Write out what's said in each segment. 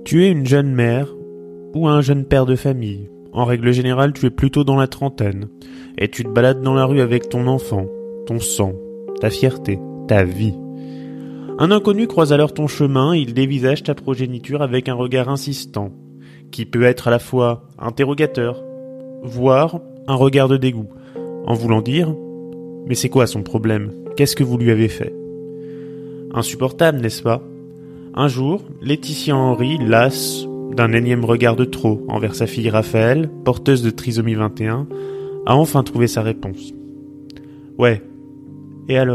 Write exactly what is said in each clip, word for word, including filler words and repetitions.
Tu es une jeune mère ou un jeune père de famille. En règle générale, tu es plutôt dans la trentaine. Et tu te balades dans la rue avec ton enfant, ton sang, ta fierté, ta vie. Un inconnu croise alors ton chemin et il dévisage ta progéniture avec un regard insistant, qui peut être à la fois interrogateur, voire un regard de dégoût, en voulant dire « Mais c'est quoi son problème ? Qu'est-ce que vous lui avez fait ?» Insupportable, n'est-ce pas ? Un jour, Laetitia Henry, lasse d'un énième regard de trop envers sa fille Raphaël, porteuse de trisomie vingt et un, a enfin trouvé sa réponse. Ouais, et alors ?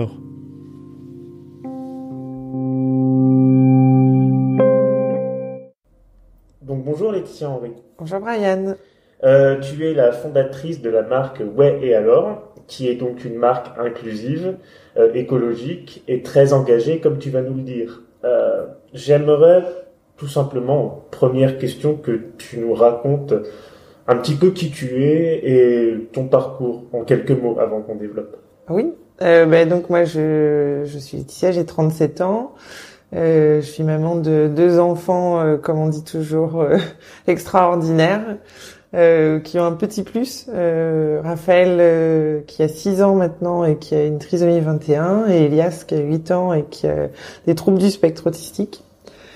Donc bonjour Laetitia Henry. Bonjour Brian. Euh, tu es la fondatrice de la marque Ouais et alors, qui est donc une marque inclusive, euh, écologique et très engagée, comme tu vas nous le dire. Euh, j'aimerais tout simplement, première question, que tu nous racontes un petit peu qui tu es et ton parcours, en quelques mots, avant qu'on développe. Oui, euh, bah, donc moi je, je suis Laetitia, j'ai trente-sept ans. Euh, je suis maman de deux enfants, euh, comme on dit toujours, euh, extraordinaires, euh, qui ont un petit plus. Euh, Raphaël, euh, qui a six ans maintenant et qui a une trisomie vingt et un, et Elias, qui a huit ans et qui a des troubles du spectre autistique.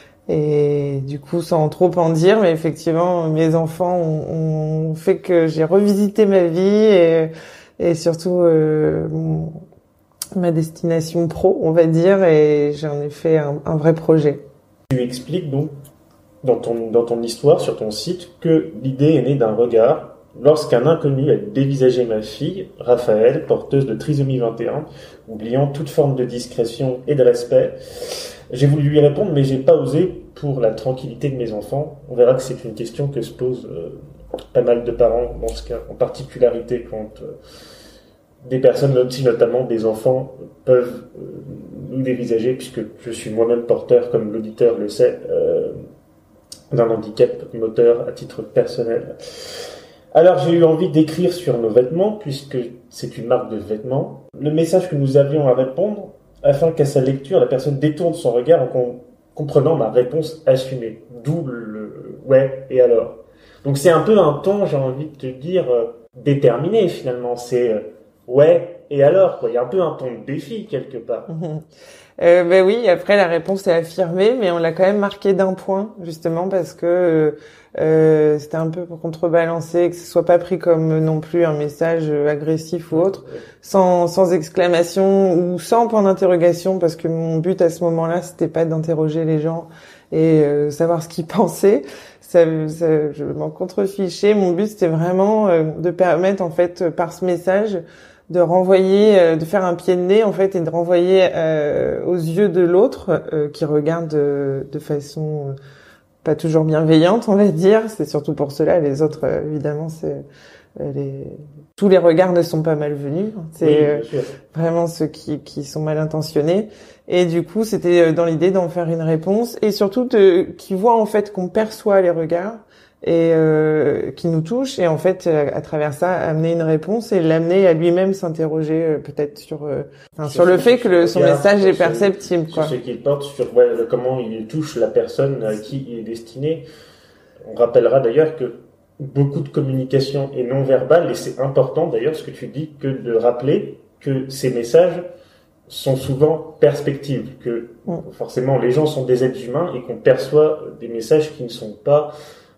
Et du coup, sans trop en dire, mais effectivement, mes enfants ont, ont fait que j'ai revisité ma vie et, et surtout euh, mon, ma destination pro, on va dire, et j'en ai fait un, un vrai projet. Tu expliques donc dans ton, dans ton histoire, sur ton site, que l'idée est née d'un regard lorsqu'un inconnu a dévisagé ma fille, Raphaël, porteuse de trisomie vingt et un, oubliant toute forme de discrétion et de respect. J'ai voulu lui répondre, mais j'ai pas osé pour la tranquillité de mes enfants. On verra que c'est une question que se posent euh, pas mal de parents dans ce cas, en particularité quand euh, des personnes, aussi notamment des enfants, peuvent euh, nous dévisager, puisque je suis moi-même porteur, comme l'auditeur le sait, euh, d'un handicap moteur à titre personnel. Alors j'ai eu envie d'écrire sur nos vêtements, puisque c'est une marque de vêtements, le message que nous avions à répondre, afin qu'à sa lecture, la personne détourne son regard en com- comprenant ma réponse assumée. D'où le « ouais, et alors ?» Donc c'est un peu un ton, j'ai envie de te dire, euh, déterminé finalement. C'est euh, « ouais, et alors ?» quoi. Il y a un peu un ton de défi quelque part. Euh, ben oui, après la réponse est affirmée, mais on l'a quand même marqué d'un point, justement, parce que euh, c'était un peu pour contrebalancer, que ce soit pas pris comme non plus un message agressif ou autre, sans, sans exclamation ou sans point d'interrogation, parce que mon but à ce moment-là, c'était pas d'interroger les gens et euh, savoir ce qu'ils pensaient. Ça, ça, je m'en contrefichais. Mon but, c'était vraiment euh, de permettre, en fait, par ce message, de renvoyer, euh, de faire un pied de nez en fait et de renvoyer euh, aux yeux de l'autre euh, qui regarde de, de façon euh, pas toujours bienveillante, on va dire. C'est surtout pour cela. Les autres, euh, évidemment, c'est euh, les tous les regards ne sont pas malvenus. C'est oui, euh, vraiment ceux qui qui sont mal intentionnés. Et du coup, c'était dans l'idée d'en faire une réponse et surtout de qui voit en fait qu'on perçoit les regards et euh, qui nous touche et en fait à, à travers ça amener une réponse et l'amener à lui-même s'interroger euh, peut-être sur euh, enfin, sur, sur le fait que le, son message est perceptible sur quoi. ce qu'il porte, sur ouais, le, comment il touche la personne à qui il est destiné. On rappellera d'ailleurs que beaucoup de communication est non verbale et c'est important d'ailleurs ce que tu dis que de rappeler que ces messages sont souvent perspectives, que mm. forcément les gens sont des êtres humains et qu'on perçoit des messages qui ne sont pas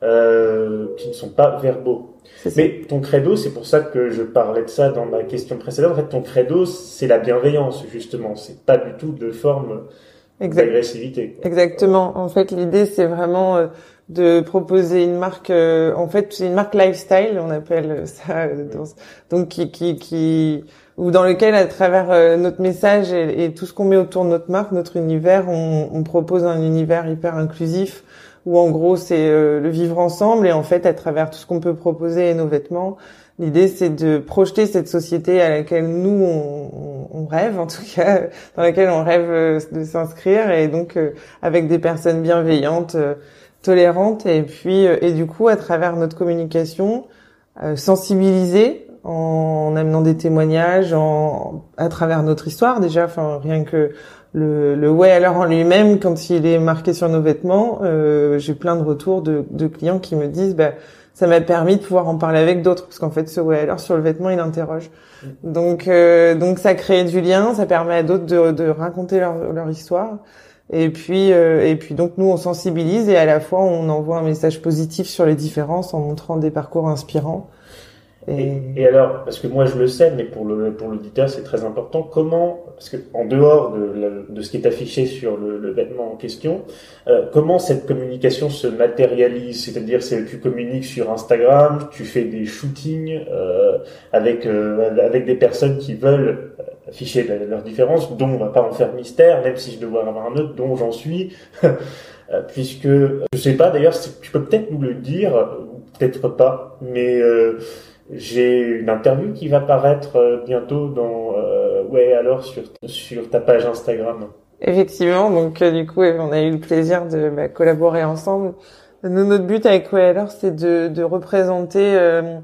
Euh, qui ne sont pas verbaux. Mais ton credo, c'est pour ça que je parlais de ça dans ma question précédente, en fait, ton credo, c'est la bienveillance, justement. C'est pas du tout de forme exact. d'agressivité. Quoi. Exactement. En fait, l'idée, c'est vraiment euh, de proposer une marque, euh, en fait, c'est une marque lifestyle, on appelle ça, euh, dans, donc qui, qui, qui, ou dans lequel, à travers euh, notre message et, et tout ce qu'on met autour de notre marque, notre univers, on, on propose un univers hyper inclusif, où en gros c'est euh, le vivre ensemble et en fait à travers tout ce qu'on peut proposer et nos vêtements, l'idée c'est de projeter cette société à laquelle nous on, on rêve, en tout cas dans laquelle on rêve euh, de s'inscrire et donc euh, avec des personnes bienveillantes, euh, tolérantes et puis euh, et du coup à travers notre communication euh, sensibiliser en amenant des témoignages, en à travers notre histoire déjà. Enfin, rien que le, le ouais alors en lui-même, quand il est marqué sur nos vêtements, euh, j'ai plein de retours de, de clients qui me disent bah ça m'a permis de pouvoir en parler avec d'autres, parce qu'en fait ce ouais alors sur le vêtement il interroge. Donc euh, donc ça crée du lien, ça permet à d'autres de, de raconter leur, leur histoire. Et puis euh, et puis donc nous on sensibilise et à la fois on envoie un message positif sur les différences en montrant des parcours inspirants. Et, et, et alors, parce que moi je le sais, mais pour le pour l'auditeur c'est très important. Comment, parce que en dehors de, la, de ce qui est affiché sur le, le vêtement en question, euh, comment cette communication se matérialise? C'est-à-dire, c'est tu communiques sur Instagram, tu fais des shootings euh, avec euh, avec des personnes qui veulent afficher leurs différences, dont on va pas en faire mystère, même si je dois avoir un autre, dont j'en suis. Puisque, je sais pas, d'ailleurs, tu peux peut-être nous le dire, ou peut-être pas, mais euh, j'ai une interview qui va paraître bientôt dans euh, ouais alors sur sur ta page Instagram. Effectivement, donc euh, du coup on a eu le plaisir de bah, collaborer ensemble. Nous, notre but avec ouais alors c'est de de représenter euh,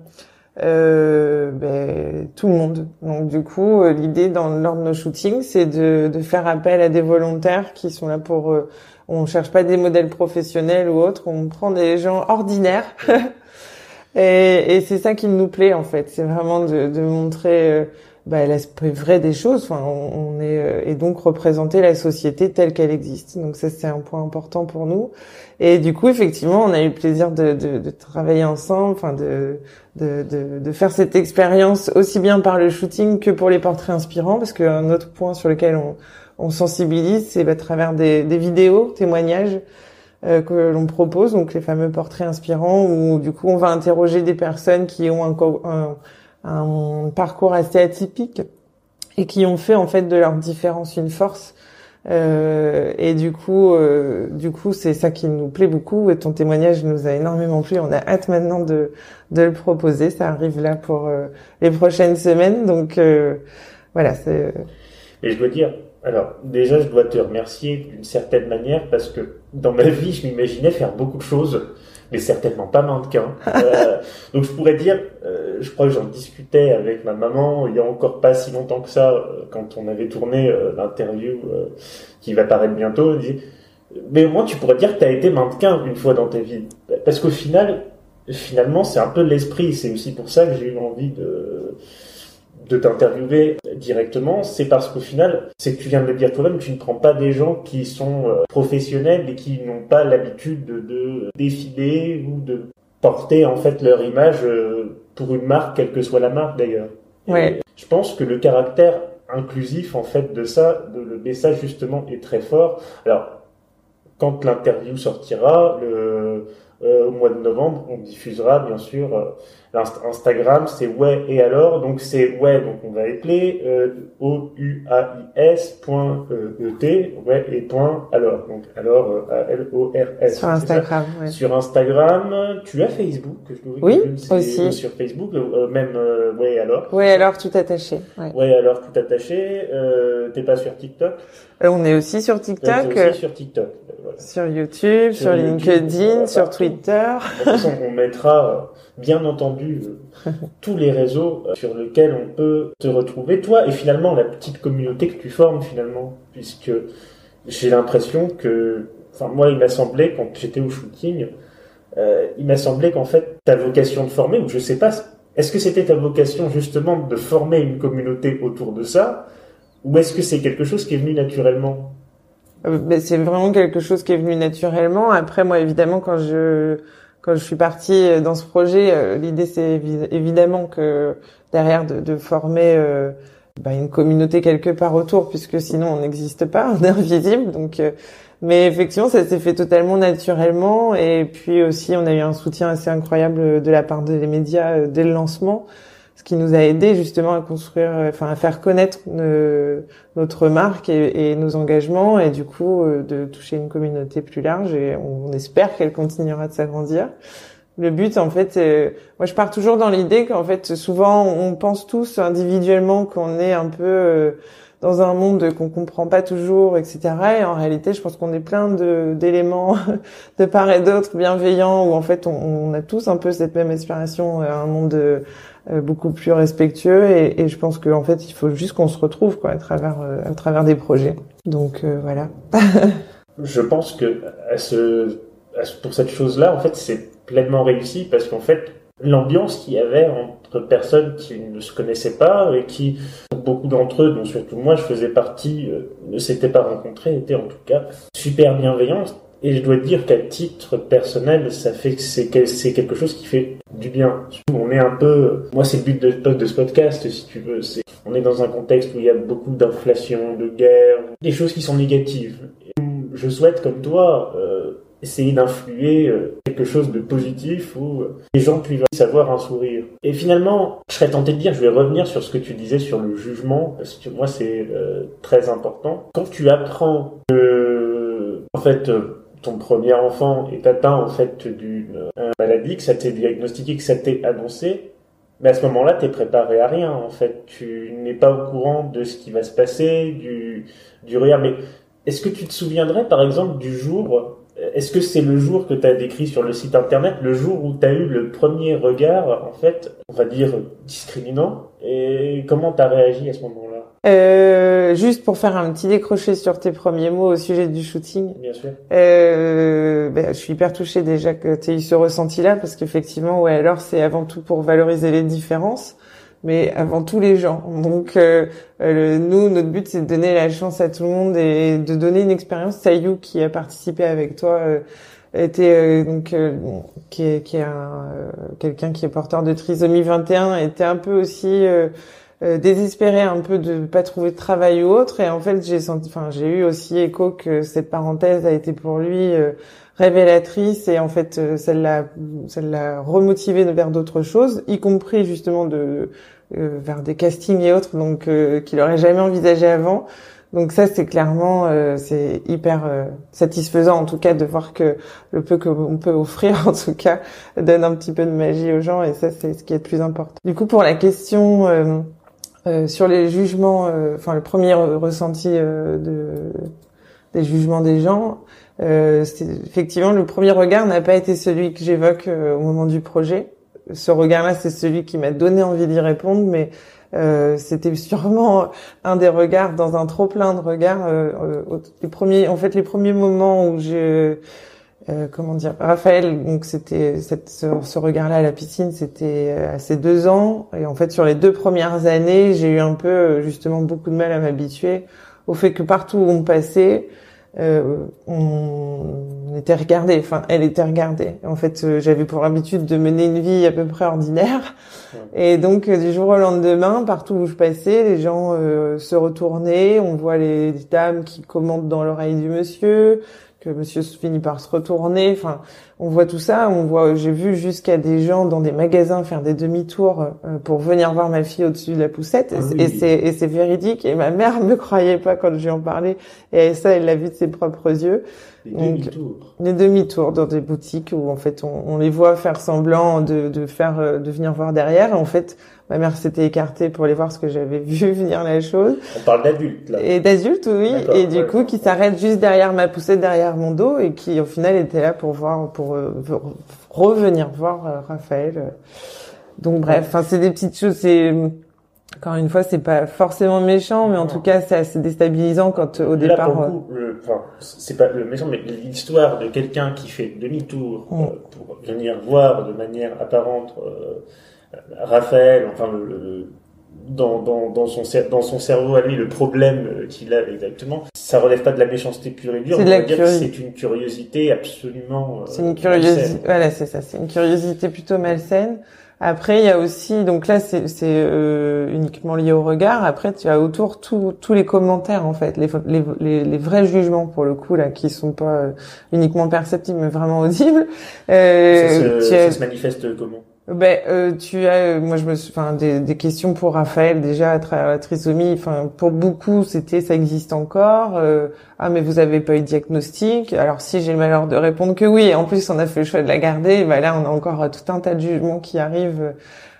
euh, bah, tout le monde. Donc du coup euh, l'idée dans lors de nos shootings c'est de de faire appel à des volontaires qui sont là pour euh, on cherche pas des modèles professionnels ou autres, on prend des gens ordinaires. Et, et c'est ça qui nous plaît en fait, c'est vraiment de, de montrer euh, bah, l'aspect vrai des choses. Enfin, on, on est euh, et donc représenter la société telle qu'elle existe. Donc ça c'est un point important pour nous. Et du coup effectivement, on a eu le plaisir de, de, de travailler ensemble, enfin de, de de de faire cette expérience aussi bien par le shooting que pour les portraits inspirants, parce qu'un autre point sur lequel on, on sensibilise, c'est bah, à travers des, des vidéos, témoignages. Euh, que l'on propose, donc les fameux portraits inspirants, où du coup on va interroger des personnes qui ont un, un, un parcours assez atypique et qui ont fait en fait de leur différence une force. Euh, et du coup, euh, du coup, c'est ça qui nous plaît beaucoup. Et ton témoignage nous a énormément plu. On a hâte maintenant de de le proposer. Ça arrive là pour euh, les prochaines semaines. Donc euh, voilà. C'est... Et je dois dire. Alors, déjà, je dois te remercier d'une certaine manière parce que dans ma vie, je m'imaginais faire beaucoup de choses, mais certainement pas mannequin. Euh, donc, je pourrais dire, euh, je crois que j'en discutais avec ma maman il y a encore pas si longtemps que ça, euh, quand on avait tourné euh, l'interview euh, qui va paraître bientôt. Elle dit, mais au moins, tu pourrais dire que tu as été mannequin une fois dans ta vie. Parce qu'au final, finalement, c'est un peu l'esprit. C'est aussi pour ça que j'ai eu envie de... de t'interviewer directement, c'est parce qu'au final, c'est que tu viens de le dire toi-même, tu ne prends pas des gens qui sont euh, professionnels et qui n'ont pas l'habitude de, de défiler ou de porter en fait leur image euh, pour une marque, quelle que soit la marque d'ailleurs. Ouais. Et je pense que le caractère inclusif en fait de ça, de, le message justement est très fort. Alors, quand l'interview sortira, le Euh, au mois de novembre, on diffusera bien sûr euh, l'Instagram, c'est ouais et alors, donc c'est ouais, donc on va épeler euh, O U A I S point E T, ouais et point alors, donc alors euh, A L O R S. Sur Instagram, ouais. Sur Instagram, tu as Facebook, que je dois oui, que aussi. Sur Facebook, euh, même euh, ouais alors. Ouais alors tout attaché. Ouais, ouais alors tout attaché. Euh, t'es pas sur TikTok? Euh, on est aussi sur TikTok. T'es aussi sur TikTok. Voilà. Sur YouTube, sur, sur LinkedIn, YouTube, sur Twitter. De toute façon, on mettra, bien entendu, tous les réseaux sur lesquels on peut te retrouver, toi et finalement la petite communauté que tu formes finalement, puisque j'ai l'impression que, enfin moi il m'a semblé quand j'étais au shooting, euh, il m'a semblé qu'en fait ta vocation de former, ou je sais pas, est-ce que c'était ta vocation justement de former une communauté autour de ça, ou est-ce que c'est quelque chose qui est venu naturellement? Ben, c'est vraiment quelque chose qui est venu naturellement. Après, moi, évidemment, quand je quand je suis partie dans ce projet, euh, l'idée c'est évi- évidemment que derrière de, de former euh, ben, une communauté quelque part autour, puisque sinon on n'existe pas, on est invisible. Donc, euh, mais effectivement, ça s'est fait totalement naturellement. Et puis aussi, on a eu un soutien assez incroyable de la part des médias euh, dès le lancement. Ce qui nous a aidé justement à construire, enfin à faire connaître euh, notre marque et, et nos engagements, et du coup euh, de toucher une communauté plus large, et on, on espère qu'elle continuera de s'agrandir. Le but en fait, euh, moi je pars toujours dans l'idée qu'en fait souvent on pense tous individuellement qu'on est un peu euh, dans un monde qu'on comprend pas toujours, et cetera. Et en réalité, je pense qu'on est plein de d'éléments de part et d'autre bienveillants, où en fait, on, on a tous un peu cette même aspiration à un monde euh, beaucoup plus respectueux. Et, et je pense qu'en fait, il faut juste qu'on se retrouve, quoi, à travers euh, à travers des projets. Donc euh, voilà. Je pense que à ce, à ce, pour cette chose-là, en fait, c'est pleinement réussi parce qu'en fait, l'ambiance qu'il y avait entre personnes qui ne se connaissaient pas et qui, beaucoup d'entre eux, dont surtout moi je faisais partie, euh, ne s'étaient pas rencontrés, était en tout cas super bienveillante. Et je dois dire qu'à titre personnel, ça fait que c'est, c'est quelque chose qui fait du bien. On est un peu, moi c'est le but de, de ce podcast, si tu veux, c'est, on est dans un contexte où il y a beaucoup d'inflation, de guerre, des choses qui sont négatives. Et je souhaite, comme toi, euh, essayer d'influer euh, quelque chose de positif où euh, les gens puissent avoir un sourire. Et finalement, je serais tenté de dire, je vais revenir sur ce que tu disais sur le jugement, parce que moi c'est euh, très important. Quand tu apprends que, en fait, euh, ton premier enfant est atteint en fait d'une euh, maladie, que ça t'est diagnostiqué, que ça t'est annoncé, mais à ce moment-là, t'es préparé à rien. En fait, tu n'es pas au courant de ce qui va se passer, du du regard. Mais est-ce que tu te souviendrais, par exemple, du jour, est-ce que c'est le jour que tu as décrit sur le site internet, le jour où tu as eu le premier regard, en fait, on va dire discriminant, et comment tu as réagi à ce moment-là? Euh, juste pour faire un petit décroché sur tes premiers mots au sujet du shooting. Bien sûr. Euh, ben, je suis hyper touchée déjà que tu aies eu ce ressenti-là, parce qu'effectivement, ouais, alors c'est avant tout pour valoriser les différences, mais avant tout les gens. Donc, euh, le, nous, notre but, c'est de donner la chance à tout le monde et de donner une expérience. Sayou, qui a participé avec toi, euh, était euh, donc euh, qui est qui est un, euh, quelqu'un qui est porteur de trisomie vingt et un, était un peu aussi euh, euh, désespéré un peu de pas trouver de travail ou autre. Et en fait, j'ai senti, enfin, j'ai eu aussi écho que cette parenthèse a été pour lui euh, révélatrice, et en fait, euh, ça l'a ça l'a remotivé vers d'autres choses, y compris justement de euh, vers des castings et autres, donc euh, qu'il aurait jamais envisagé avant. Donc ça, c'est clairement, euh, c'est hyper euh, satisfaisant en tout cas de voir que le peu qu'on peut offrir en tout cas donne un petit peu de magie aux gens, et ça, c'est ce qui est le plus important. Du coup, pour la question euh, euh, sur les jugements, euh, enfin le premier ressenti euh, de des jugements des gens, euh, c'est, effectivement, le premier regard n'a pas été celui que j'évoque euh, au moment du projet. Ce regard-là, c'est celui qui m'a donné envie d'y répondre, mais euh, c'était sûrement un des regards dans un trop plein de regards. Euh, euh, les premiers, en fait, les premiers moments où j'ai, euh, comment dire, Raphaël, donc c'était cette, ce, ce regard-là à la piscine, c'était à ses deux ans, et en fait, sur les deux premières années, j'ai eu un peu, justement, beaucoup de mal à m'habituer au fait que partout où on passait, Euh, on était regardé, enfin elle était regardée. En fait, euh, j'avais pour habitude de mener une vie à peu près ordinaire, ouais. Et donc euh, du jour au lendemain, partout où je passais, les gens euh, se retournaient. On voit les, les dames qui commentent dans l'oreille du monsieur, que monsieur finit par se retourner. Enfin, on voit tout ça. On voit, j'ai vu jusqu'à des gens dans des magasins faire des demi-tours euh, pour venir voir ma fille au-dessus de la poussette. Ah, et, oui. et c'est et c'est véridique. Et ma mère me croyait pas quand je lui en parlais. Et ça, elle l'a vu de ses propres yeux. Les demi-tours. Des demi-tours dans des boutiques où en fait on, on les voit faire semblant de, de faire, de venir voir derrière. Et en fait, ma mère s'était écartée pour aller voir ce que j'avais vu venir la chose. On parle d'adultes, là. Et d'adultes, oui. D'accord, et du ouais. coup, qui s'arrête juste derrière ma poussette, derrière mon dos, et qui, au final, était là pour voir, pour euh, revenir voir euh, Raphaël. Donc, bref, enfin, c'est des petites choses, c'est, encore une fois, c'est pas forcément méchant, mais en non. tout cas, c'est assez déstabilisant quand, au là, départ. Pour le coup, le, enfin, c'est pas le méchant, mais l'histoire de quelqu'un qui fait demi-tour mm. euh, pour venir voir de manière apparente, euh, Raphaël, enfin le, le dans, dans, dans son dans son cerveau à lui, le problème qu'il a exactement, ça relève pas de la méchanceté pure et dure. C'est on de la va dire que c'est une curiosité absolument. Euh, c'est une curiosité. Voilà, c'est ça. C'est une curiosité plutôt malsaine. Après, il y a aussi, donc là, c'est, c'est euh, uniquement lié au regard. Après, tu as autour tous tous les commentaires, en fait, les, les les les vrais jugements pour le coup là, qui sont pas euh, uniquement perceptibles, mais vraiment audibles. Euh, ça, se, ça se manifeste comment? Ben, euh, tu as, euh, moi je me, enfin, des, des questions pour Raphaël déjà à travers la trisomie. Enfin, pour beaucoup, c'était, ça existe encore. Euh, ah, mais vous avez pas eu de diagnostic. Alors si j'ai le malheur de répondre que oui, et en plus on a fait le choix de la garder, ben là on a encore tout un tas de jugements qui arrivent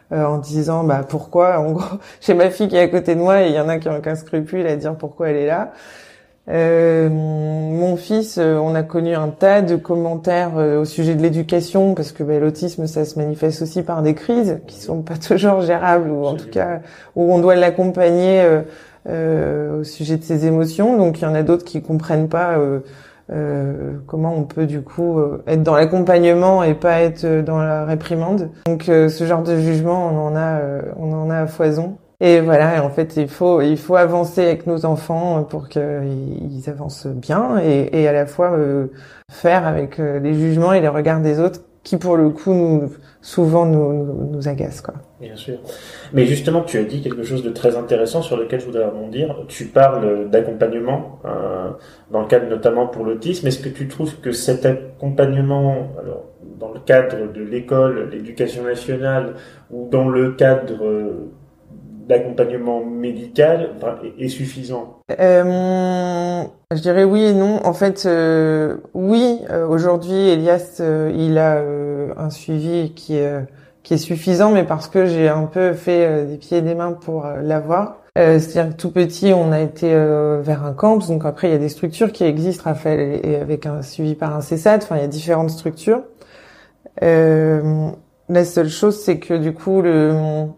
euh, en disant bah pourquoi. En gros, j'ai ma fille qui est à côté de moi et il y en a qui ont aucun scrupule à dire pourquoi elle est là. Euh, mon fils, euh, on a connu un tas de commentaires euh, au sujet de l'éducation parce que bah, l'autisme, ça se manifeste aussi par des crises qui sont pas toujours gérables ou en tout cas où on doit l'accompagner euh, euh, au sujet de ses émotions. Donc il y en a d'autres qui comprennent pas euh, euh, comment on peut du coup euh, être dans l'accompagnement et pas être dans la réprimande. Donc euh, ce genre de jugement, on en a, euh, on en a à foison. Et voilà, en fait, il faut il faut avancer avec nos enfants pour qu'ils avancent bien et, et à la fois euh, faire avec euh, les jugements et les regards des autres qui, pour le coup, nous souvent nous nous, nous agacent, quoi. Bien sûr. Mais justement, tu as dit quelque chose de très intéressant sur lequel je voudrais rebondir. Tu parles d'accompagnement euh, dans le cadre notamment pour l'autisme. Est-ce que tu trouves que cet accompagnement, alors dans le cadre de l'école, l'éducation nationale, ou dans le cadre euh, d'accompagnement médical enfin, est, est suffisant? euh, Je dirais oui et non. En fait, euh, oui, euh, aujourd'hui, Elias, euh, il a euh, un suivi qui est, qui est suffisant, mais parce que j'ai un peu fait euh, des pieds et des mains pour euh, l'avoir. Euh, c'est-à-dire que tout petit, on a été euh, vers un camps, donc après, il y a des structures qui existent, Raphaël, et, et avec un suivi par un C E S A D, enfin, il y a différentes structures. Euh, la seule chose, c'est que du coup, le...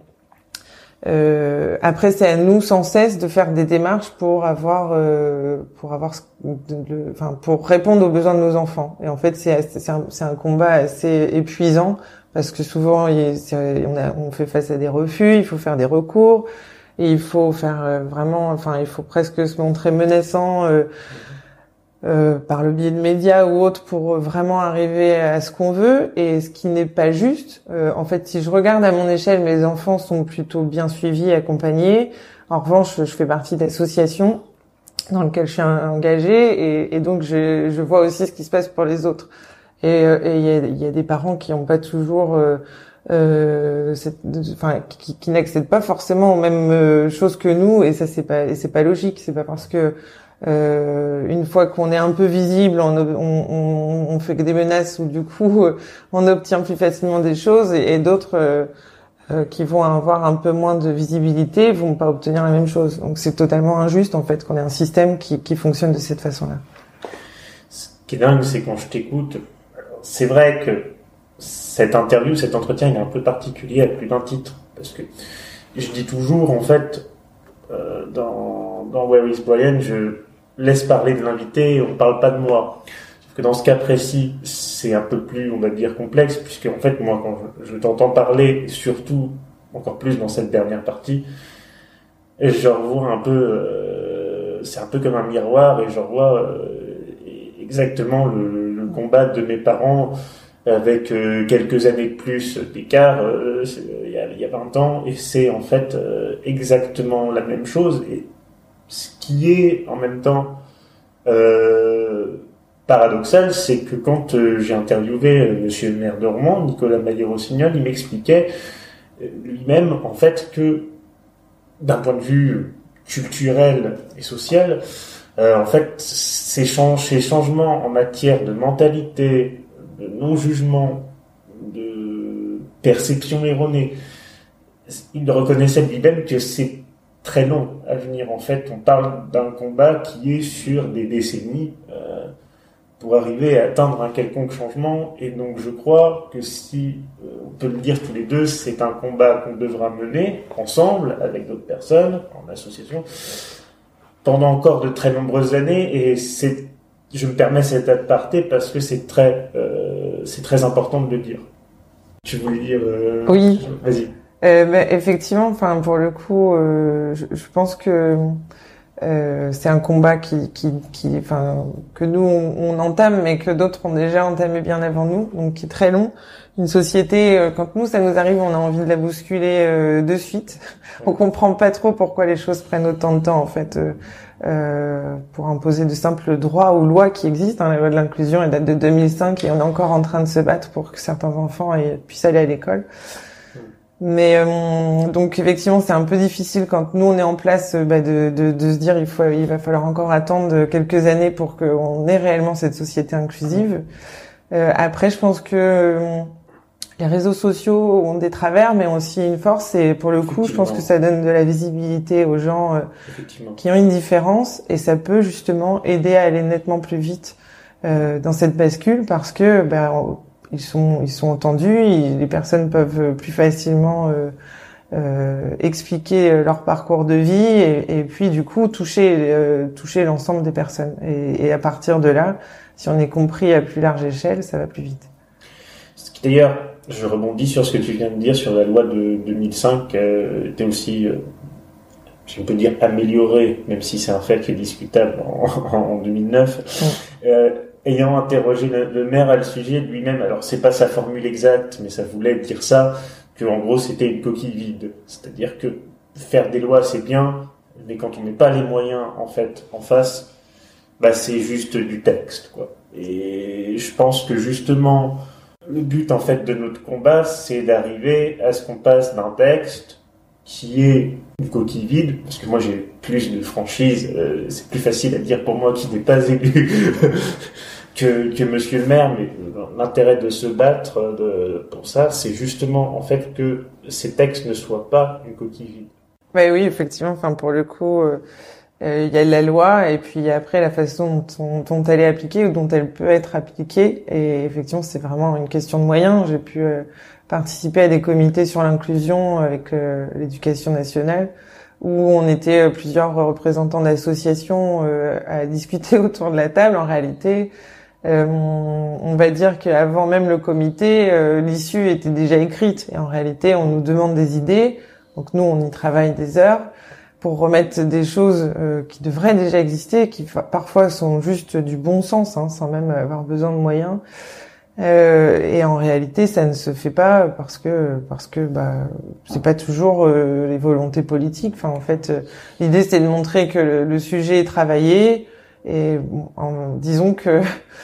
Euh, après, c'est à nous sans cesse de faire des démarches pour avoir, euh, pour avoir, de, enfin, pour répondre aux besoins de nos enfants. Et en fait, c'est, c'est un, c'est un combat assez épuisant parce que souvent, il, c'est, on, a, on fait face à des refus, il faut faire des recours, et il faut faire vraiment, enfin, il faut presque se montrer menaçant. Euh, Euh, par le biais de médias ou autres pour vraiment arriver à ce qu'on veut et ce qui n'est pas juste. Euh, en fait, si je regarde à mon échelle, mes enfants sont plutôt bien suivis, accompagnés. En revanche, je fais partie d'associations dans lesquelles je suis engagée et, et donc je, je vois aussi ce qui se passe pour les autres. Et il y a, y a des parents qui n'ont pas toujours... Euh, euh, cette, enfin, qui, qui n'accèdent pas forcément aux mêmes choses que nous et ça c'est pas, et c'est pas logique. C'est pas parce que Euh, une fois qu'on est un peu visible, on, on, on fait que des menaces ou du coup on obtient plus facilement des choses et, et d'autres euh, euh, qui vont avoir un peu moins de visibilité vont pas obtenir la même chose. Donc c'est totalement injuste en fait qu'on ait un système qui, qui fonctionne de cette façon-là. Ce qui est dingue, c'est quand je t'écoute, c'est vrai que cette interview, cet entretien, il est un peu particulier à plus d'un titre parce que je dis toujours en fait euh, dans, dans Where is Brian, je laisse parler de l'invité et on ne parle pas de moi. Sauf que dans ce cas précis, c'est un peu plus, on va dire, complexe, puisque en fait, moi, quand je, je t'entends parler, et surtout, encore plus dans cette dernière partie, et je revois un peu, euh, c'est un peu comme un miroir, et je revois euh, exactement le, le combat de mes parents avec euh, quelques années de plus d'écart, euh, il y a, il y a vingt ans, et c'est en fait euh, exactement la même chose, et ce qui est en même temps euh, paradoxal, c'est que quand euh, j'ai interviewé euh, monsieur le maire de Rouen, Nicolas Maillé-Rossignol, il m'expliquait euh, lui-même en fait que d'un point de vue culturel et social, euh, en fait ces, change, ces changements en matière de mentalité, de non-jugement, de perception erronée, il reconnaissait lui-même que c'est très long à venir. En fait, on parle d'un combat qui est sur des décennies euh, pour arriver à atteindre un quelconque changement. Et donc, je crois que si, euh, on peut le dire tous les deux, c'est un combat qu'on devra mener ensemble, avec d'autres personnes, en association, pendant encore de très nombreuses années. Et c'est, je me permets cet aparté parce que c'est très, euh, c'est très important de le dire. Tu voulais dire... Euh, oui. Vas-y. Euh, bah, effectivement, enfin pour le coup, euh, je, je pense que euh, c'est un combat qui, qui, qui, enfin que nous on, on entame, mais que d'autres ont déjà entamé bien avant nous, donc qui est très long. Une société, euh, quand nous ça nous arrive, on a envie de la bousculer euh, de suite. On comprend pas trop pourquoi les choses prennent autant de temps en fait euh, euh, pour imposer de simples droits ou lois qui existent. Hein, la loi de l'inclusion elle date de deux mille cinq et on est encore en train de se battre pour que certains enfants aient, puissent aller à l'école. Mais euh, donc effectivement c'est un peu difficile quand nous on est en place bah, de, de, de se dire il faut il va falloir encore attendre quelques années pour qu'on ait réellement cette société inclusive. Euh, après je pense que les réseaux sociaux ont des travers, mais ont aussi une force. Et pour le coup, je pense que ça donne de la visibilité aux gens euh, qui ont une différence, et ça peut justement aider à aller nettement plus vite euh, dans cette bascule, parce que ben ils sont ils sont entendus, ils, les personnes peuvent plus facilement euh, euh, expliquer leur parcours de vie, et, et puis du coup toucher euh, toucher l'ensemble des personnes. Et, et à partir de là, si on est compris à plus large échelle, ça va plus vite. D'ailleurs, je rebondis sur ce que tu viens de dire sur la loi de deux mille cinq, qui euh, était aussi, euh, je peux dire, améliorée, même si c'est un fait qui est discutable en, en deux mille neuf. Ouais. Euh, ayant interrogé le, le maire à le sujet lui-même, alors c'est pas sa formule exacte, mais ça voulait dire ça, que en gros c'était une coquille vide. C'est-à-dire que faire des lois c'est bien, mais quand on met pas les moyens en fait en face, bah c'est juste du texte, quoi. Et je pense que justement, le but en fait de notre combat, c'est d'arriver à ce qu'on passe d'un texte qui est une coquille vide, parce que moi j'ai plus de franchise, euh, c'est plus facile à dire pour moi qui n'est pas élu que, que Monsieur le maire, mais l'intérêt de se battre de, pour ça, c'est justement en fait que ces textes ne soient pas une coquille vide. Ouais, oui, effectivement. Enfin, pour le coup, il euh, y a la loi, et puis après la façon dont, dont elle est appliquée ou dont elle peut être appliquée. Et effectivement, c'est vraiment une question de moyens. J'ai pu euh, participer à des comités sur l'inclusion avec euh, l'éducation nationale, où on était euh, plusieurs représentants d'associations euh, à discuter autour de la table. En réalité, euh, on, on va dire qu'avant même le comité, euh, l'issue était déjà écrite. Et en réalité, on nous demande des idées. Donc nous, on y travaille des heures pour remettre des choses euh, qui devraient déjà exister, qui fa- parfois sont juste du bon sens, hein, sans même avoir besoin de moyens. Euh, et en réalité, ça ne se fait pas parce que parce que bah c'est pas toujours euh, les volontés politiques. Enfin, en fait, euh, l'idée c'est de montrer que le, le sujet est travaillé. Et bon, en, disons que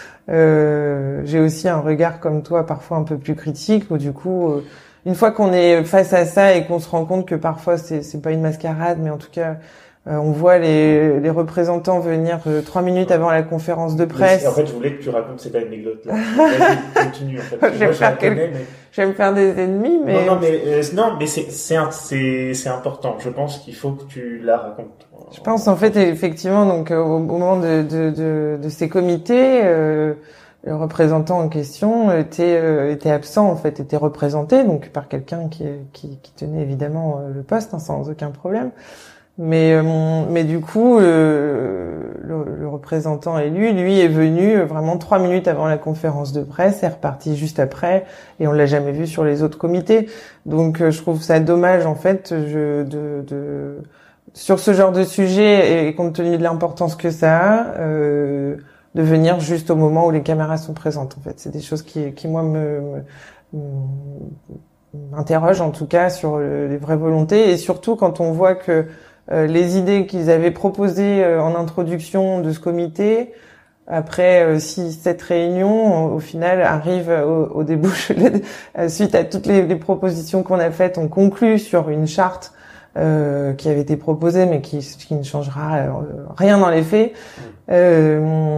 euh, j'ai aussi un regard comme toi, parfois un peu plus critique, où du coup. Euh, Une fois qu'on est face à ça et qu'on se rend compte que parfois c'est c'est pas une mascarade, mais en tout cas euh, on voit les les représentants venir euh, trois minutes avant la conférence de presse. Mais en fait, je voulais que tu racontes cette anecdote là. Vas-y, continue en fait. je vais me faire quel... mais... je vais me faire des ennemis, mais non non mais euh, non mais c'est c'est c'est c'est important. Je pense qu'il faut que tu la racontes. Je pense en fait effectivement donc au, au moment de de de, de ces comités. Euh, Le représentant en question était euh, était absent en fait, était représenté donc par quelqu'un qui qui, qui tenait évidemment euh, le poste hein, sans aucun problème. Mais euh, mais du coup euh, le, le représentant élu lui est venu vraiment trois minutes avant la conférence de presse, est reparti juste après et on l'a jamais vu sur les autres comités. Donc euh, je trouve ça dommage en fait je, de de sur ce genre de sujet et compte tenu de l'importance que ça a. Euh, de venir juste au moment où les caméras sont présentes. En fait, c'est des choses qui, qui moi me, me m'interrogent en tout cas sur les vraies volontés, et surtout quand on voit que euh, les idées qu'ils avaient proposées euh, en introduction de ce comité, après euh, six, sept réunions, au final arrivent au, au débouche suite à toutes les, les propositions qu'on a faites, on conclut sur une charte Euh, qui avait été proposé mais qui, qui ne changera euh, rien dans les faits. Euh,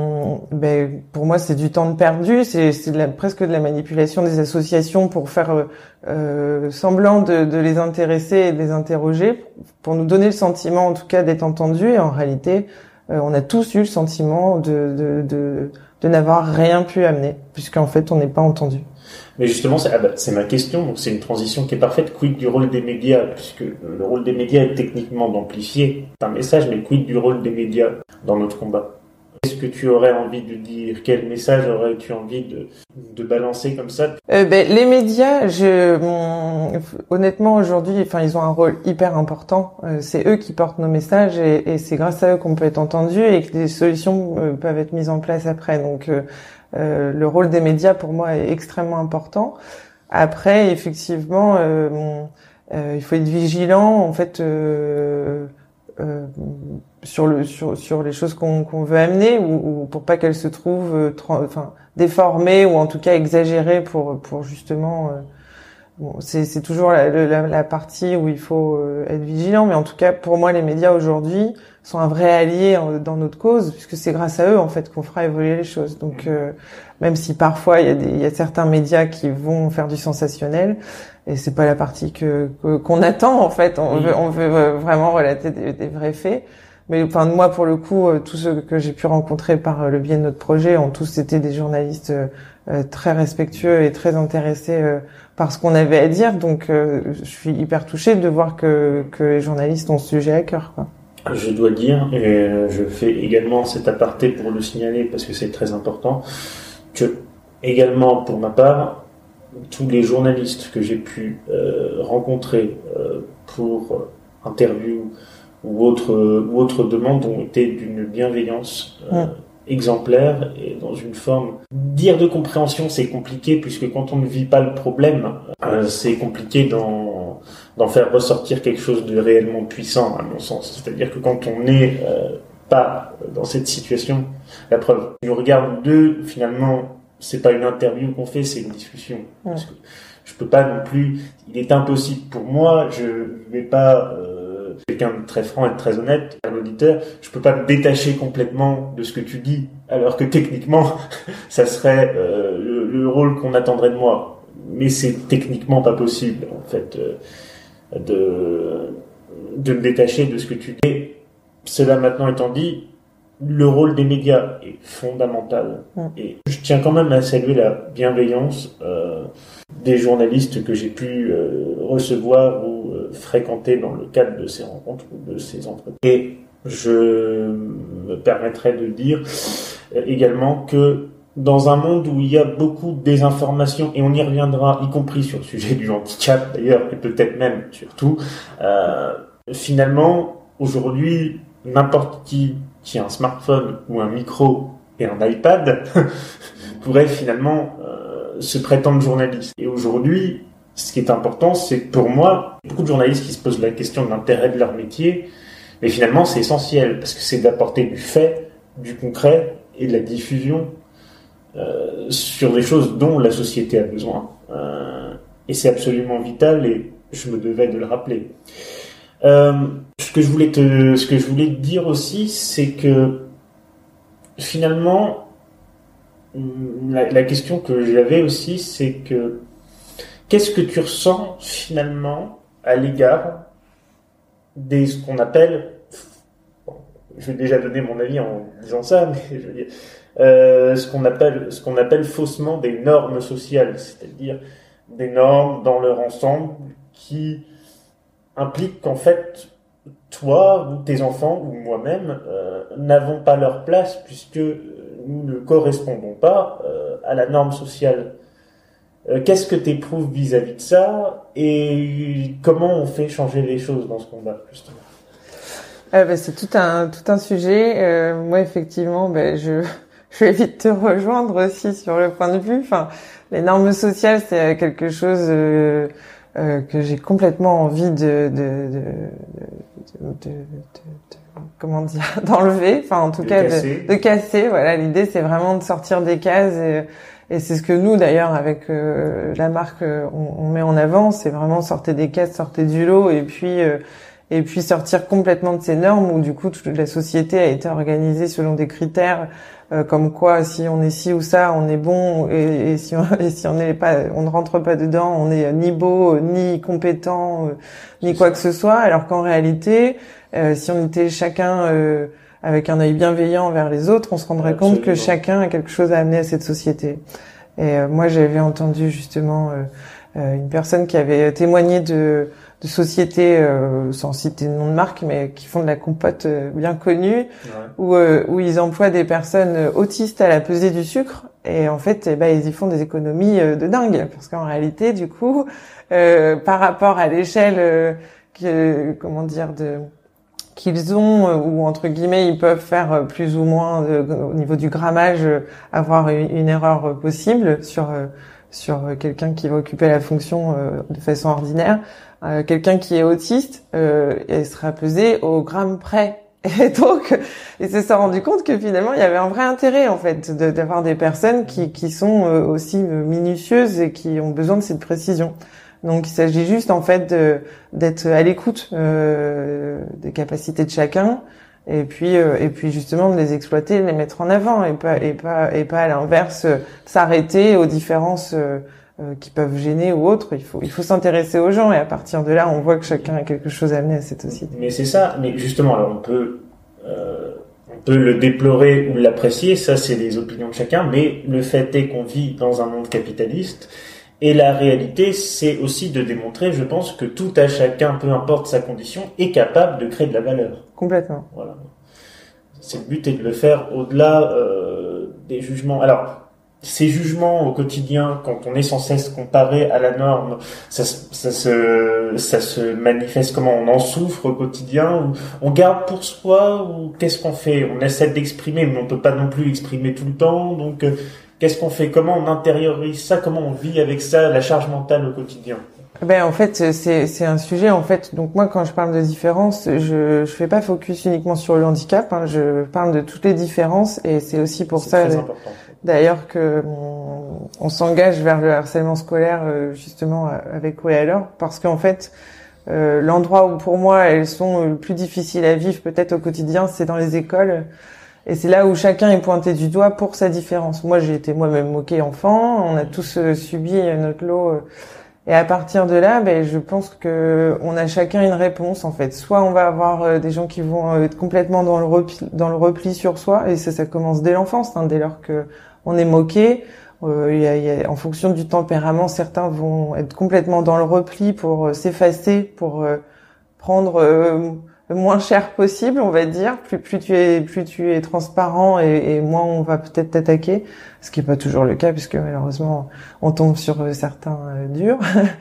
ben pour moi c'est du temps de perdu, c'est, c'est de la, presque de la manipulation des associations pour faire euh, semblant de, de les intéresser et de les interroger, pour nous donner le sentiment en tout cas d'être entendus, et en réalité euh, on a tous eu le sentiment de, de, de, de n'avoir rien pu amener, puisqu'en fait on n'est pas entendu. Mais justement, c'est, ah bah, c'est ma question, donc c'est une transition qui est parfaite. Quid du rôle des médias, puisque le rôle des médias est techniquement d'amplifier un message, mais quid du rôle des médias dans notre combat? Qu'est-ce que tu aurais envie de dire? Quel message aurais-tu envie de, de balancer comme ça? euh, ben, Les médias, je, bon, honnêtement aujourd'hui, enfin ils ont un rôle hyper important. Euh, c'est eux qui portent nos messages, et, et c'est grâce à eux qu'on peut être entendu et que des solutions euh, peuvent être mises en place après. Donc euh, Euh, le rôle des médias pour moi est extrêmement important. Après, effectivement, euh, bon, euh, il faut être vigilant en fait euh, euh, sur le sur sur les choses qu'on qu'on veut amener, ou, ou pour pas qu'elles se trouvent euh, tra- enfin déformées ou en tout cas exagérées pour pour justement euh, bon, c'est, c'est toujours la, la, la partie où il faut euh, être vigilant, mais en tout cas, pour moi, les médias aujourd'hui sont un vrai allié en, dans notre cause, puisque c'est grâce à eux, en fait, qu'on fera évoluer les choses. Donc, euh, même si parfois, il y a des, il y a certains médias qui vont faire du sensationnel, et c'est pas la partie que, que qu'on attend, en fait. On veut, on veut vraiment relater des, des vrais faits. Mais enfin, moi, pour le coup, tous ceux que j'ai pu rencontrer par le biais de notre projet ont tous été des journalistes euh, très respectueux et très intéressés euh, par ce qu'on avait à dire. Donc, euh, je suis hyper touchée de voir que, que les journalistes ont ce sujet à cœur, quoi. Je dois dire, et je fais également cet aparté pour le signaler parce que c'est très important, que également pour ma part, tous les journalistes que j'ai pu euh, rencontrer euh, pour interview ou autre ou autre demande ont été d'une bienveillance euh, ouais. exemplaire et dans une forme. Dire de compréhension, c'est compliqué puisque quand on ne vit pas le problème, euh, c'est compliqué d'en d'en faire ressortir quelque chose de réellement puissant, à mon sens. C'est-à-dire que quand on n'est euh, pas dans cette situation, la preuve, nous regarde deux, finalement, c'est pas une interview qu'on fait, c'est une discussion. Ouais. Parce que je peux pas non plus, il est impossible pour moi, je vais pas, euh, quelqu'un de très franc et de très honnête, un auditeur, je peux pas me détacher complètement de ce que tu dis, alors que techniquement, ça serait euh, le, le rôle qu'on attendrait de moi. Mais c'est techniquement pas possible, en fait, euh, de, de me détacher de ce que tu dis. Et cela maintenant étant dit, le rôle des médias est fondamental. Mmh. Et je tiens quand même à saluer la bienveillance euh, des journalistes que j'ai pu euh, recevoir ou euh, fréquenter dans le cadre de ces rencontres ou de ces entretiens. Et je me permettrai de dire euh, également que dans un monde où il y a beaucoup de désinformation, et on y reviendra, y compris sur le sujet du handicap d'ailleurs, et peut-être même surtout, euh, finalement, aujourd'hui, n'importe qui qui a un smartphone ou un micro et un iPad pourrait finalement euh, se prétendre journaliste. Et aujourd'hui, ce qui est important, c'est que pour moi, beaucoup de journalistes qui se posent la question de l'intérêt de leur métier, mais finalement c'est essentiel, parce que c'est d'apporter du fait, du concret et de la diffusion euh, sur des choses dont la société a besoin. Euh, et c'est absolument vital, et je me devais de le rappeler. Euh, ce que je voulais te, ce que je voulais te dire aussi, c'est que finalement, la, la question que j'avais aussi, c'est que qu'est-ce que tu ressens finalement à l'égard des ce qu'on appelle, bon, je vais déjà donner mon avis en disant ça, mais je veux dire, euh, ce qu'on appelle, ce qu'on appelle faussement des normes sociales, c'est-à-dire des normes dans leur ensemble qui implique qu'en fait, toi, ou tes enfants, ou moi-même, euh, n'avons pas leur place puisque nous ne correspondons pas euh, à la norme sociale. Euh, qu'est-ce que tu éprouves vis-à-vis de ça et comment on fait changer les choses dans ce combat, justement? Euh, bah, c'est tout un tout un sujet. Euh, moi, effectivement, bah, je je vais vite te rejoindre aussi sur le point de vue. Enfin, les normes sociales, c'est quelque chose euh, Euh, que j'ai complètement envie de, de, de, de, de, de, de comment dire, d'enlever, enfin en tout de cas casser. De, de casser. Voilà, l'idée c'est vraiment de sortir des cases et, et c'est ce que nous d'ailleurs avec euh, la marque on, on met en avant, c'est vraiment sortir des cases, sortir du lot et puis euh, et puis sortir complètement de ces normes où du coup toute la société a été organisée selon des critères. Euh, comme quoi, si on est ci ou ça, on est bon, et, et si on et si on n'est pas, on ne rentre pas dedans, on est ni beau, ni compétent, euh, ni quoi que ce soit. Alors qu'en réalité, euh, si on était chacun euh, avec un œil bienveillant envers les autres, on se rendrait Absolument. compte que chacun a quelque chose à amener à cette société. Et euh, moi, j'avais entendu justement euh, euh, une personne qui avait témoigné de de sociétés, euh, sans citer le nom de marque, mais qui font de la compote euh, bien connue, ouais. où euh, où ils emploient des personnes autistes à la pesée du sucre, et en fait, eh ben, ils y font des économies euh, de dingue, parce qu'en réalité, du coup, euh, par rapport à l'échelle, euh, que, comment dire, de qu'ils ont, euh, ou entre guillemets, ils peuvent faire euh, plus ou moins de, au niveau du grammage, euh, avoir une, une erreur euh, possible sur euh, sur quelqu'un qui va occuper la fonction euh, de façon ordinaire. Euh, quelqu'un qui est autiste, euh, il sera pesé au gramme près. Et donc, il s'est rendu compte que finalement, il y avait un vrai intérêt, en fait, de, d'avoir des personnes qui, qui sont euh, aussi minutieuses et qui ont besoin de cette précision. Donc il s'agit juste en fait de, d'être à l'écoute euh, des capacités de chacun et puis euh, et puis justement de les exploiter, de les mettre en avant et pas et pas et pas à l'inverse euh, s'arrêter aux différences euh, euh, qui peuvent gêner ou autres. Il faut il faut s'intéresser aux gens et à partir de là on voit que chacun a quelque chose à amener à cette société. Mais c'est ça. Mais justement, alors on peut euh, on peut le déplorer ou l'apprécier. Ça c'est les opinions de chacun. Mais le fait est qu'on vit dans un monde capitaliste. Et la réalité, c'est aussi de démontrer, je pense, que tout à chacun, peu importe sa condition, est capable de créer de la valeur. Complètement. Voilà. C'est le but, est de le faire au-delà euh, des jugements. Alors, ces jugements au quotidien, quand on est sans cesse comparé à la norme, ça, ça se, ça se manifeste comment? On en souffre au quotidien, ou on garde pour soi, ou qu'est-ce qu'on fait? On essaie d'exprimer, mais on peut pas non plus exprimer tout le temps, donc euh, qu'est-ce qu'on fait? Comment on intériorise ça? Comment on vit avec ça, la charge mentale au quotidien? Ben en fait c'est c'est un sujet en fait. Donc moi quand je parle de différence, je je fais pas focus uniquement sur le handicap. Hein, je parle de toutes les différences et c'est aussi pour c'est ça très important. D'ailleurs que on, on s'engage vers le harcèlement scolaire justement avec Oui alors parce qu'en fait euh, l'endroit où pour moi elles sont le plus difficiles à vivre peut-être au quotidien, c'est dans les écoles. Et c'est là où chacun est pointé du doigt pour sa différence. Moi, j'ai été moi-même moquée enfant. On a tous euh, subi notre lot. Euh, et à partir de là, ben, je pense que on a chacun une réponse, en fait. Soit on va avoir euh, des gens qui vont euh, être complètement dans le repli, dans le repli sur soi. Et ça, ça commence dès l'enfance, hein, dès lors que on est moqué. Euh, y a, y a, en fonction du tempérament, certains vont être complètement dans le repli pour euh, s'effacer, pour euh, prendre... Euh, le moins cher possible, on va dire. Plus, plus tu es, plus tu es transparent et, et moins on va peut-être t'attaquer. Ce qui est pas toujours le cas puisque malheureusement on tombe sur certains euh, durs.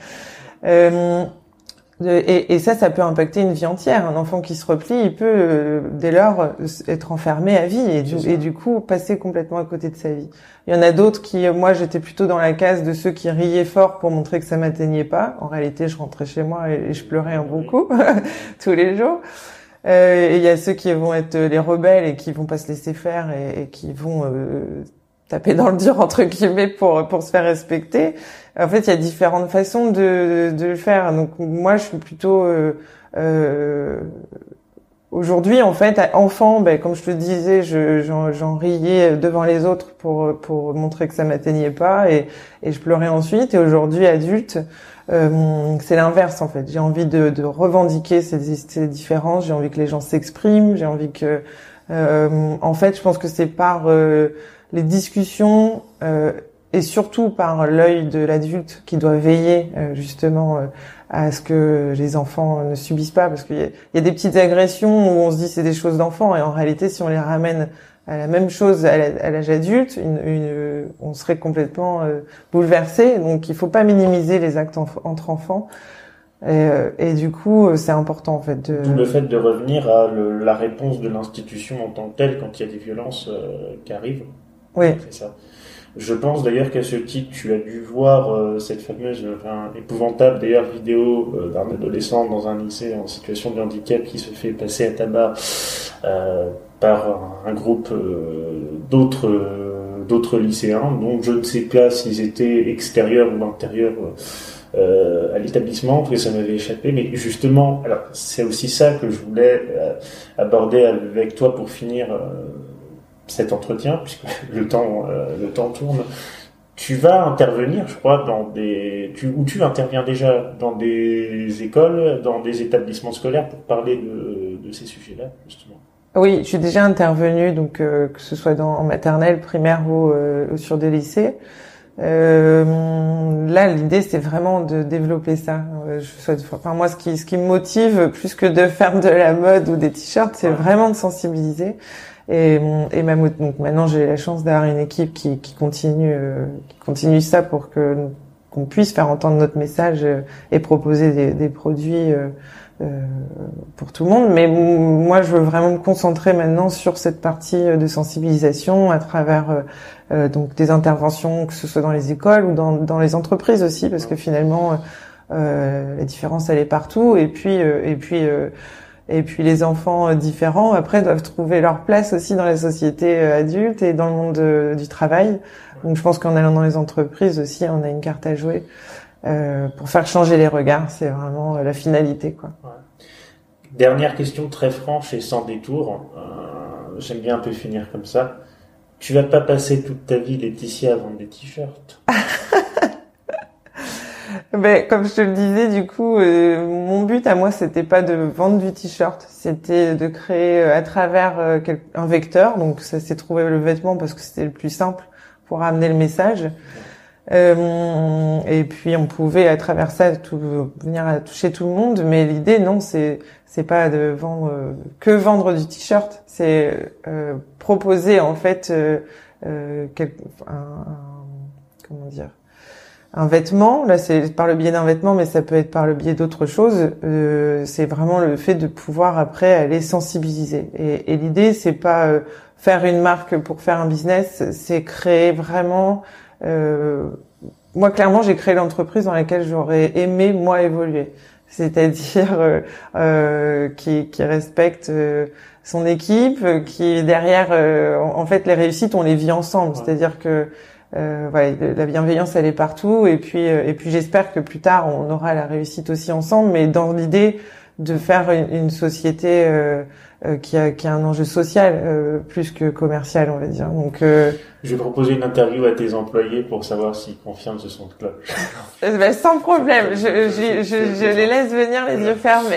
euh, et, et ça, ça peut impacter une vie entière. Un enfant qui se replie, il peut euh, dès lors être enfermé à vie et du, et du coup passer complètement à côté de sa vie. Il y en a d'autres qui, moi, j'étais plutôt dans la case de ceux qui riaient fort pour montrer que ça m'atteignait pas. En réalité, je rentrais chez moi et, et je pleurais un bon coup tous les jours. Euh, et il y a ceux qui vont être les rebelles et qui vont pas se laisser faire et, et qui vont euh, taper dans le dur entre guillemets pour pour se faire respecter. En fait, il y a différentes façons de de le faire. Donc moi, je suis plutôt euh, euh, aujourd'hui, en fait, enfant, ben comme je te disais, je j'en, j'en riais devant les autres pour pour montrer que ça m'atteignait pas et et je pleurais ensuite. Et aujourd'hui, adulte, euh, c'est l'inverse en fait. J'ai envie de de revendiquer ces ces différences. J'ai envie que les gens s'expriment. J'ai envie que euh, en fait, je pense que c'est par euh, les discussions euh, et surtout par l'œil de l'adulte qui doit veiller euh, justement euh, à ce que les enfants ne subissent pas, parce qu'il y a, il y a des petites agressions où on se dit c'est des choses d'enfants et en réalité si on les ramène à la même chose à, la, à l'âge adulte, une, une, on serait complètement euh, bouleversé. Donc il faut pas minimiser les actes enf- entre enfants. Et, euh, et du coup, c'est important en fait. De... D'où le fait de revenir à le, la réponse de l'institution en tant que telle quand il y a des violences euh, qui arrivent. Oui. C'est ça. Je pense d'ailleurs qu'à ce titre, tu as dû voir euh, cette fameuse, enfin, épouvantable d'ailleurs vidéo euh, d'un adolescent dans un lycée en situation de handicap qui se fait passer à tabac euh, par un, un groupe euh, d'autres euh, d'autres lycéens, donc je ne sais pas s'ils étaient extérieurs ou intérieurs euh, à l'établissement, parce que ça m'avait échappé, mais justement, alors c'est aussi ça que je voulais euh, aborder avec toi pour finir euh, cet entretien, puisque le temps euh, le temps tourne. Tu vas intervenir, je crois, dans des tu où tu interviens déjà dans des écoles, dans des établissements scolaires pour parler de de ces sujets-là, justement. Oui, je suis déjà intervenue, donc euh, que ce soit dans en maternelle, primaire ou, euh, ou sur des lycées. Euh, là, l'idée, c'est vraiment de développer ça. Euh, je souhaite, enfin moi, ce qui ce qui me motive plus que de faire de la mode ou des t-shirts, c'est ouais. vraiment de sensibiliser. Et, et même donc maintenant, j'ai la chance d'avoir une équipe qui qui continue euh, qui continue ça pour que qu'on puisse faire entendre notre message et proposer des, des produits. Euh, Euh, pour tout le monde, mais moi je veux vraiment me concentrer maintenant sur cette partie de sensibilisation à travers euh, euh, donc des interventions, que ce soit dans les écoles ou dans, dans les entreprises aussi, parce que finalement euh, la différence elle est partout, et puis euh, et puis euh, et puis les enfants différents après doivent trouver leur place aussi dans la société adulte et dans le monde de, du travail. Donc je pense qu'en allant dans les entreprises aussi, on a une carte à jouer. euh, pour faire changer les regards. C'est vraiment la finalité, quoi. Ouais. Dernière question très franche et sans détour. Euh, j'aime bien un peu finir comme ça. Tu vas pas passer toute ta vie, Laetitia, à vendre des t-shirts. Ben, comme je te le disais, du coup, euh, mon but à moi, c'était pas de vendre du t-shirt, c'était de créer euh, à travers euh, quel... un vecteur. Donc, ça s'est trouvé le vêtement parce que c'était le plus simple pour amener le message. Euh, et puis, on pouvait à travers ça tout, venir à toucher tout le monde. Mais l'idée, non, c'est c'est pas de vendre euh, que vendre du t-shirt. C'est euh, proposer en fait euh, euh, quel... un, un comment dire. Un vêtement, là c'est par le biais d'un vêtement, mais ça peut être par le biais d'autres choses. Euh, c'est vraiment le fait de pouvoir après aller sensibiliser. Et, et l'idée, c'est pas euh, faire une marque pour faire un business, c'est créer vraiment. Euh, moi, clairement, j'ai créé l'entreprise dans laquelle j'aurais aimé moi évoluer, c'est-à-dire euh, euh, qui, qui respecte euh, son équipe, qui derrière, euh, en fait, les réussites, on les vit ensemble. C'est-à-dire que Euh, voilà, la bienveillance elle est partout et puis euh, et puis j'espère que plus tard on aura la réussite aussi ensemble, mais dans l'idée de faire une, une société euh, euh, qui a qui a un enjeu social euh, plus que commercial, on va dire. Donc euh, je vais proposer une interview à tes employés pour savoir s'ils confirment ce son de cloche. ben, sans problème, je je, je je les laisse venir les yeux fermés.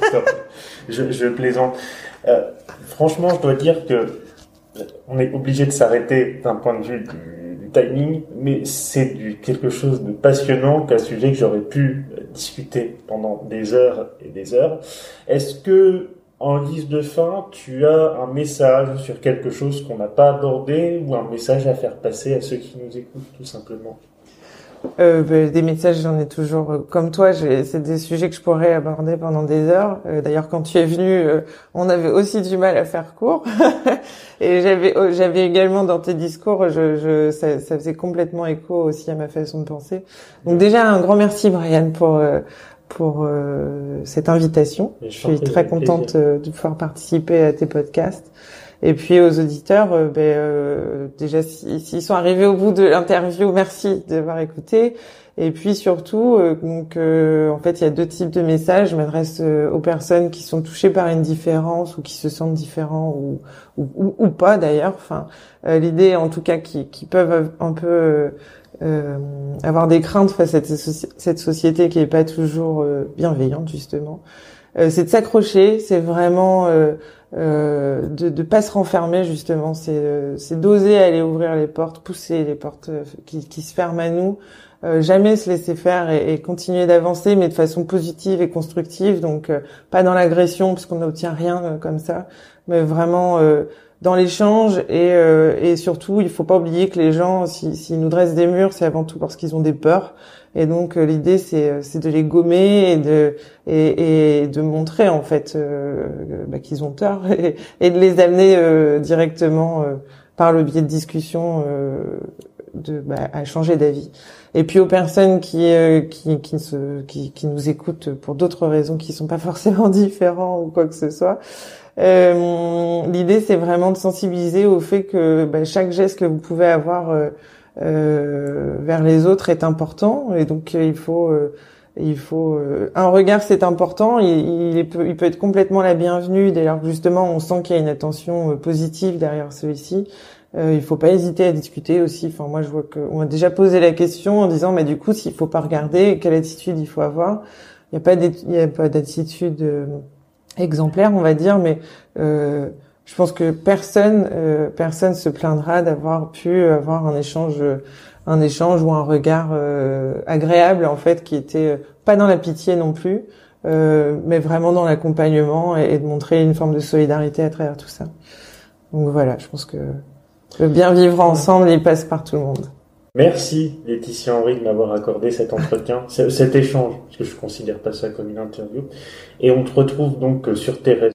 je je plaisante. Euh, franchement, je dois dire que on est obligé de s'arrêter d'un point de vue du timing, mais c'est du, quelque chose de passionnant, qu'un sujet que j'aurais pu discuter pendant des heures et des heures. Est-ce que, en guise de fin, tu as un message sur quelque chose qu'on n'a pas abordé ou un message à faire passer à ceux qui nous écoutent, tout simplement? Euh, ben, des messages, j'en ai toujours. Euh, comme toi, j'ai, c'est des sujets que je pourrais aborder pendant des heures. Euh, d'ailleurs, quand tu es venu, euh, on avait aussi du mal à faire court. Et j'avais, oh, j'avais également dans tes discours, je, je, ça, ça faisait complètement écho aussi à ma façon de penser. Donc déjà, un grand merci, Brian, pour euh, pour euh, cette invitation. Je suis très contente euh, de pouvoir participer à tes podcasts. Et puis aux auditeurs, euh, ben, euh, déjà s'ils si, si sont arrivés au bout de l'interview, merci d'avoir écouté. Et puis surtout, euh, donc euh, en fait, il y a deux types de messages. Je m'adresse euh, aux personnes qui sont touchées par une différence ou qui se sentent différents ou ou, ou, ou pas d'ailleurs. Enfin, euh, l'idée, en tout cas, qui, qui peuvent un peu euh, euh, avoir des craintes face à cette, cette société qui est pas toujours euh, bienveillante justement. Euh, c'est de s'accrocher, c'est vraiment euh, euh, de de pas se renfermer justement, c'est euh, c'est d'oser aller ouvrir les portes, pousser les portes euh, qui qui se ferment à nous, euh, jamais se laisser faire et, et continuer d'avancer, mais de façon positive et constructive, donc euh, pas dans l'agression parce qu'on n'obtient rien euh, comme ça, mais vraiment euh, dans l'échange et euh, et surtout il faut pas oublier que les gens si s'ils nous dressent des murs, c'est avant tout parce qu'ils ont des peurs. Et donc euh, l'idée c'est c'est de les gommer et de et, et de montrer en fait euh, bah, qu'ils ont tort et, et de les amener euh, directement euh, par le biais de discussions euh, de bah, à changer d'avis. Et puis aux personnes qui euh, qui qui se qui, qui nous écoutent pour d'autres raisons qui sont pas forcément différents ou quoi que ce soit. Euh, l'idée c'est vraiment de sensibiliser au fait que bah, chaque geste que vous pouvez avoir euh, Euh, vers les autres est important et donc euh, il faut euh, il faut euh, un regard c'est important, il, il, est, il peut être complètement la bienvenue dès lors que justement on sent qu'il y a une attention euh, positive derrière celui-ci. Euh, il faut pas hésiter à discuter aussi. Enfin moi je vois que on a déjà posé la question en disant mais du coup s'il faut pas regarder, quelle attitude il faut avoir. Il y a pas il y a pas d'attitude euh, exemplaire on va dire, mais euh, je pense que personne, euh, personne se plaindra d'avoir pu avoir un échange, un échange ou un regard euh, agréable en fait, qui était pas dans la pitié non plus, euh, mais vraiment dans l'accompagnement et, et de montrer une forme de solidarité à travers tout ça. Donc voilà, je pense que le bien vivre ensemble, il passe par tout le monde. Merci Laetitia Henry de m'avoir accordé cet entretien, cet échange, parce que je considère pas ça comme une interview. Et on te retrouve donc sur tes réseaux.